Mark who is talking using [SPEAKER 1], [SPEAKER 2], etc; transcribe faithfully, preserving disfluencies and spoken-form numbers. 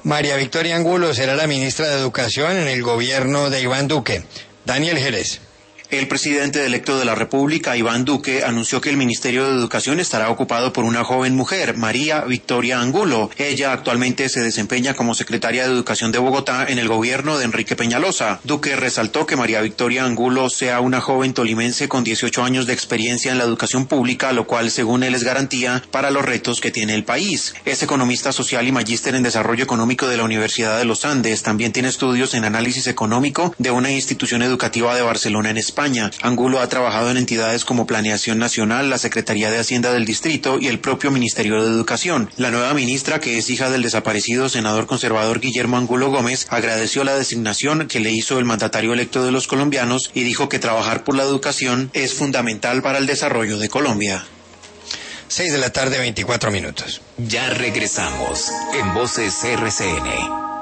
[SPEAKER 1] María Victoria Angulo será la ministra de Educación en el gobierno de Iván Duque. Daniel Jerez.
[SPEAKER 2] El presidente electo de la República, Iván Duque, anunció que el Ministerio de Educación estará ocupado por una joven mujer, María Victoria Angulo. Ella actualmente se desempeña como secretaria de Educación de Bogotá en el gobierno de Enrique Peñalosa. Duque resaltó que María Victoria Angulo sea una joven tolimense con dieciocho años de experiencia en la educación pública, lo cual, según él, es garantía para los retos que tiene el país. Es economista social y magíster en Desarrollo Económico de la Universidad de los Andes. También tiene estudios en análisis económico de una institución educativa de Barcelona, en España. Angulo ha trabajado en entidades como Planeación Nacional, la Secretaría de Hacienda del Distrito y el propio Ministerio de Educación. La nueva ministra, que es hija del desaparecido senador conservador Guillermo Angulo Gómez, agradeció la designación que le hizo el mandatario electo de los colombianos y dijo que trabajar por la educación es fundamental para el desarrollo de Colombia.
[SPEAKER 1] seis de la tarde, veinticuatro minutos.
[SPEAKER 3] Ya regresamos en Voces R C N.